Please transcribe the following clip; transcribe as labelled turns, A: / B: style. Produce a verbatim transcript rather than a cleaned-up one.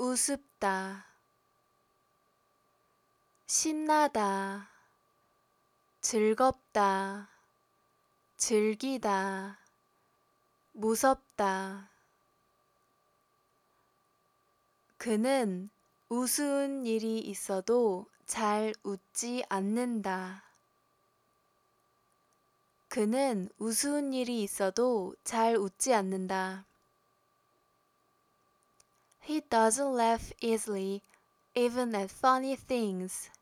A: 우습다, 신나다, 즐겁다, 즐기다, 무섭다. 그는 우스운 일이 있어도 잘 웃지 않는다. 그는 우스운 일이 있어도 잘 웃지 않는다. He doesn't laugh easily, even at funny things.